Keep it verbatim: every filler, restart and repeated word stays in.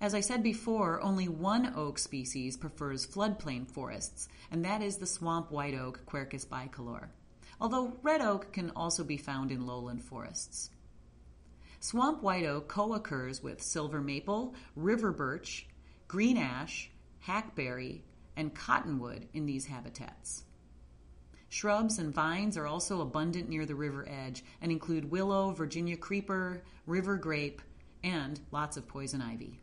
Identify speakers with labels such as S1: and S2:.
S1: As I said before, only one oak species prefers floodplain forests, and that is the swamp white oak, Quercus bicolor, although red oak can also be found in lowland forests. Swamp white oak co-occurs with silver maple, river birch, green ash, hackberry, and cottonwood in these habitats. Shrubs and vines are also abundant near the river edge and include willow, Virginia creeper, river grape, and lots of poison ivy.